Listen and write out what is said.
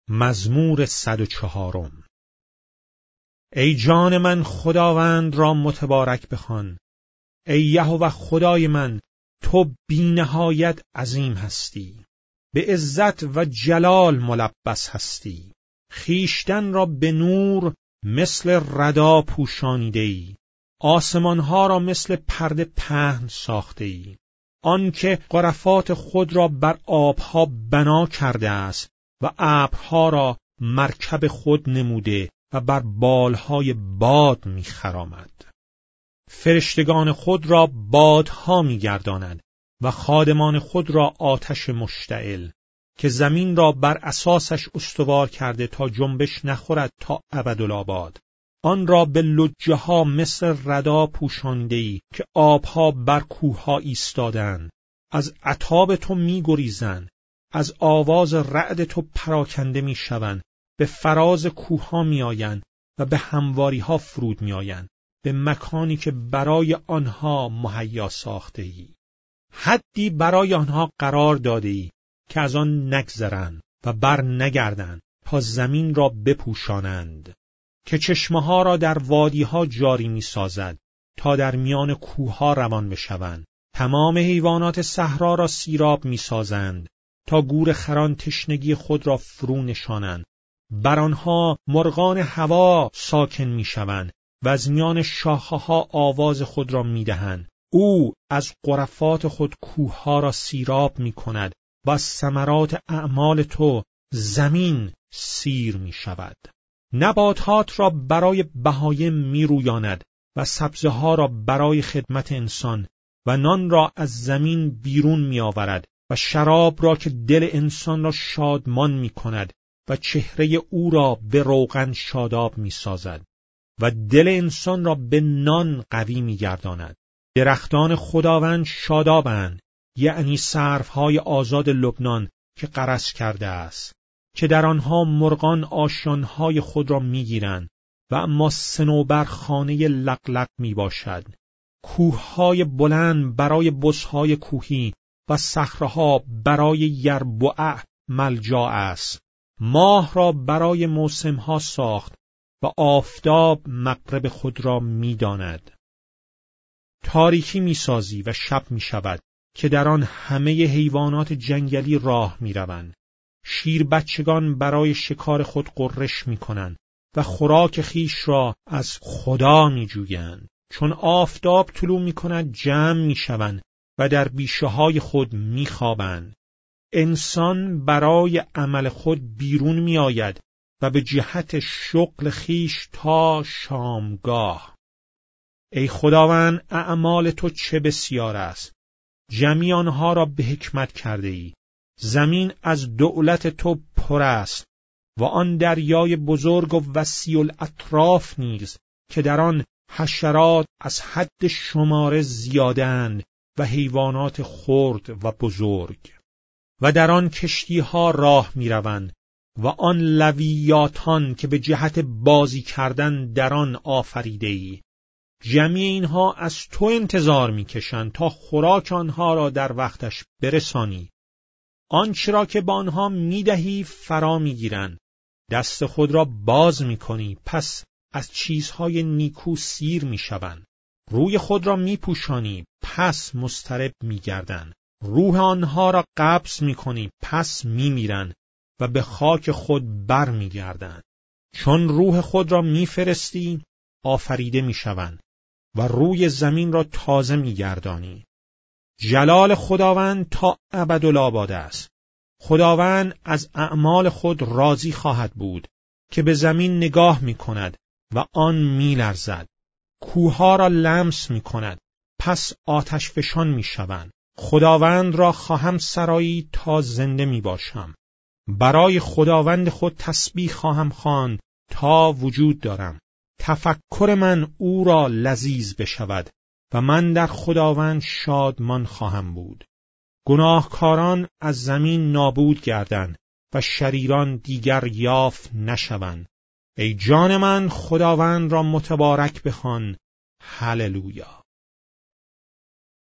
مزمور 104. ای جان من خداوند را متبارک بخوان. ای یهوه خدای من، تو بی نهایت عظیم هستی. به عزت و جلال ملبس هستی. خویشتن را به نور مثل ردا پوشانیده ای. آسمانها را مثل پرده پهن ساخته ای. آن که غرفات خود را بر آبها بنا کرده است و ابرها را مرکب خود نموده و بر بالهای باد می‌خرامد. فرشتگان خود را بادها می‌گرداند و خادمان خود را آتش مشتعل، که زمین را بر اساسش استوار کرده تا جنبش نخورد تا ابدالآباد. آن را به لجه ها مثل ردا پوشانده‌ای که آبها بر کوهها ایستادند. از عتاب تو می‌گریزند، از آواز رعد تو پراکنده می‌شوند. به فراز کوهها می‌آیند و به همواری‌ها فرود می‌آیند، به مکانی که برای آنها مهیا ساخته‌ای. حدی برای آنها قرار داده‌ای که از آن نگذرند و بر نگردند تا زمین را بپوشانند، که چشمه‌ها را در وادی‌ها جاری می‌سازد تا در میان کوه‌ها روان بشوند. تمام حیوانات صحرا را سیراب می‌سازند تا گورخران تشنگی خود را فرو نشانند. بر آنها مرغان هوا ساکن می‌شوند و از میان شاخه‌ها آواز خود را می‌دهند. او از غرفات خود کوه‌ها را سیراب می‌کند و از ثمرات اعمال تو زمین سیر می‌شود. نباتات را برای بهایم می‌رویاند و سبزه‌ها را برای خدمت انسان، و نان را از زمین بیرون می‌آورد و شراب را که دل انسان را شادمان می‌کند و چهره او را به روغن شاداب می‌سازد و دل انسان را به نان قوی می‌گرداند. درختان خداوند شادابند، یعنی سروهای آزاد لبنان که غرس کرده است، که در آنها مرغان آشیانهای خود را می‌گیرند و اما صنوبر خانه لقلق میباشد. کوههای بلند برای بزهای کوهی و صخره‌ها برای یربوع ملجا است. ماه را برای موسمها ساخت و آفتاب مغرب خود را می‌داند. تاریکی می‌سازی و شب می‌شود که در آن همه حیوانات جنگلی راه می‌روند. شیر بچگان برای شکار خود غرش می‌کنند و خوراک خیش را از خدا می‌جویند. چون آفتاب طلوع می‌کند جمع می‌شوند و در بیشه‌های خود می‌خوابند. انسان برای عمل خود بیرون می‌آید و به جهت شغل خیش تا شامگاه. ای خداوند، اعمال تو چه بسیار است! جمعی آنها را به حکمت کرده ای. زمین از دولت تو پر است و آن دریای بزرگ و وسیع الاطراف نیز که در آن حشرات از حد شماره زیادند و حیوانات خرد و بزرگ. و در آن کشتی‌ها راه می‌روند و آن لویاتان که به جهت بازی کردن در آن آفریده ای. جمعی اینها از تو انتظار می‌کشند تا خوراک آنها را در وقتش برسانی. آنچه را که با آنها می‌دهی فرا می‌گیرند. دست خود را باز می‌کنی، پس از چیزهای نیکو سیر می‌شوند. روی خود را می‌پوشانی، پس مضطرب می‌گردند. روح آنها را قبض می‌کنی، پس می‌میرند و به خاک خود بر می‌گردند. چون روح خود را می‌فرستی، آفریده می‌شوند و روی زمین را تازه می‌گردانی. جلال خداوند تا ابدالآباد است. خداوند از اعمال خود راضی خواهد بود که به زمین نگاه می‌کند و آن می‌لرزد. کوه‌ها را لمس می‌کند، پس آتش فشان می‌شوند. خداوند را خواهم سرایی تا زنده می‌باشم. برای خداوند خود تسبیح خواهم خواند تا وجود دارم. تفکر من او را لذیذ بشود و من در خداوند شادمان خواهم بود. گناهکاران از زمین نابود گردند و شریران دیگر یافت نشوند. ای جان من، خداوند را متبارک بخوان. هللویا.